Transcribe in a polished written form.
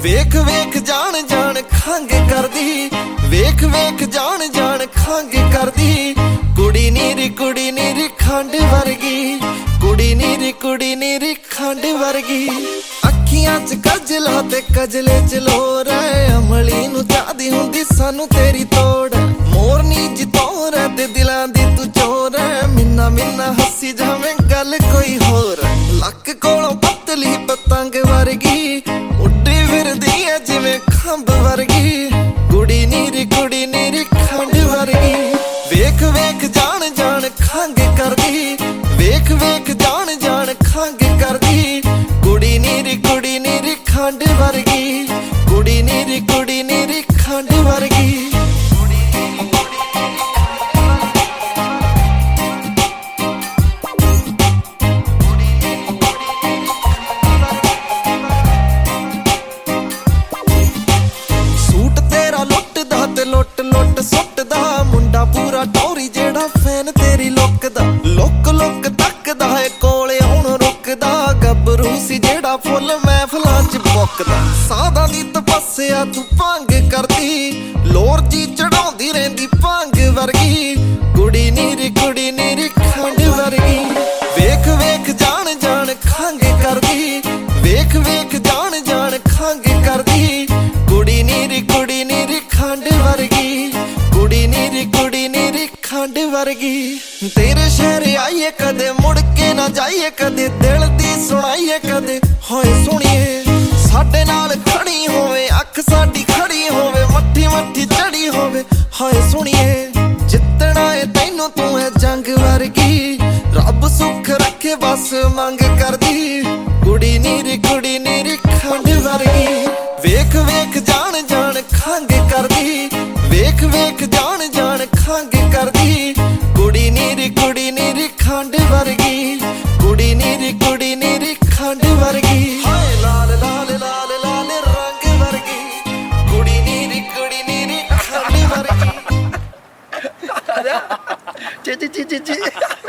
ਵੇਖ ਵੇਖ ਜਾਣ ਜਾਣ ਖੰਗ ਕਰਦੀ, ਵੇਖ ਵੇਖ ਜਾਣ ਜਾਣ ਖੰਗ ਕਰਦੀ। ਕੁੜੀ ਨੀਰੀ ਖੰਡ ਵਰਗੀ, ਕੁੜੀ ਨੀਰੀ ਖੰਡ ਵਰਗੀ। ਅੱਖੀਆਂ ਚ ਕਜਲਾ ਤੇ ਕਜਲੇ ਚ ਲੋਰ ਐ, ਅਮਲੀ ਨੂੰ ਚਾਹਦੀ ਹੁੰਦੀ ਸਾਨੂੰ ਤੇਰੀ ਤੋੜ। ਮੋਰਨੀ ਜੀ ਤੋਰ ਐ ਤੇ ਦਿਲਾਂ ਦੀ ਤੂੰ ਚੋਰ ਐ, ਮਿੰਨਾ ਮਿੰਨਾ ਹੱਸੀ ਜਾਵੇਂ ਗੱਲ ਕੋਈ ਹੋਰ। ਲੱਕ ਕੋਲੋਂ ਪਤਲੀ ਪਤੰਗ ਵਰਗੀ, ਉੱਡੀ ਫਿਰਦੀ ਐ ਜਿਵੇਂ ਖੰਭ ਵਰਗੀ। ਕੁੜੀ ਨੀਰੀ ਖੰਡ ਵਰਗੀ। ਵੇਖ ਵੇਖ ਜਾਣ ਜਾਣ ਖੰਗ ਕਰਦੀ, ਵੇਖ ਵੇਖ ਜਾਣ ਜਾਣ ਖੰਗ ਕਰਦੀ। ਕੁੜੀ ਨੀਰੀ ਖੰਡ ਵਰਗੀ, ਕੁੜੀ ਨੀਰੀ ਖੰਡ ਵਰਗੀ। ਸੂਟ ਤੇਰਾ ਲੁੱਟਦਾ ਤੇ ਲੁੱਟ ਲੁੱਟ ਸੁੱਟਦਾ, ਮੁੰਡਾ ਪੂਰਾ ਟੌਰੀ ਜਿਹੜਾ ਫੈਨ ਤੇਰੀ ਲੁੱਕ ਦਾ। ਲੁੱਕ ਲੁੱਕ ਤੱਕਦਾ ਏ ਕੋਲੇ ਹੁਣ ਰੁਕਦਾ, ਗੱਭਰੂ ਸੀ ਜਿਹੜਾ ਫੁੱਲ ਮਹਿਫਲਾਂ ਚ ਮੁੱਕਦਾ। ਸਾਧਾਂ ਦੀ ਤਪੱਸਿਆ ਤੂੰ ਭੰਗ ਕਰਦੀ, ਲੋਰ ਜੀ ਚੜਾਉਂਦੀ ਰਹਿੰਦੀ ਭੰਗ ਵਰਗੀ। ਕੁੜੀ ਨੀਰੀ ਖੰਡ ਵਰਗੀ। ਵੇਖ ਵੇਖ ਜਾਣ ਜਾਣ ਖੰਗ ਕਰਦੀ, ਵੇਖ ਵੇਖ ਜਾਣ ਜਾਣ ਖੰਗ ਕਰਦੀ। ਕੁੜੀ ਨੀਰੀ ਖੰਡ ਵਰਗੀ, ਕੁੜੀ ਨੀਰੀ ਖੰਡ ਵਰਗੀ। ਤੇਰੇ ਸ਼ਹਿਰ ਆਈਏ ਕਦੇ ਮੁੜ ਕੇ ਨਾ ਜਾਈਏ, ਕਦੇ ਦਿਲ ਦੀ ਸੁਣਾਈਏ ਕਦੇ ਹੋਏ ਸੁਣੀਏ। ਸਾਡੇ ਨਾਲ ਖੜੀ ਹੋਵੇ ਅੱਖ ਸਾਡੀ ਖੜੀ ਹੋਵੇ, ਮੱਠੀ ਮੱਠੀ ਚੜੀ ਹੋਵੇ ਹੋਏ ਸੁਣੀਏ। ਜਿੱਤਣਾ ਏ ਤੈਨੂੰ ਤੂੰ ਹੈ ਜੰਗ ਵਰਗੀ, ਰੱਬ ਸੁੱਖ ਰੱਖੇ ਬਸ ਮੰਗ ਕਰਦੀ। ਕੁੜੀ ਨੀਰੀ ਖੰਡ ਵਰਗੀ। ਵੇਖ ਵੇਖ ਜਾਣ ਜਾਣ ਖੰਗ ਕਰਦੀ, ਵੇਖ ਵੇਖ ਜਾਣ ਜਾਣ ਖੰਗ ਕਰਦੀ। ਕੁੜੀ ਨੀਰੀ ਖੰਡ ਵਰਗੀ, ਕੁੜੀ ਨੀਰੀ ਖੰਡ ਵਰਗੀ। ਹਾਏ ਲਾਲ ਲਾਲ ਲਾਲ ਲਾਲ ਰੰਗ ਵਰਗੀ, ਕੁੜੀ ਨੀਰੀ ਖੰਡ ਵਰਗੀ। ਜੀ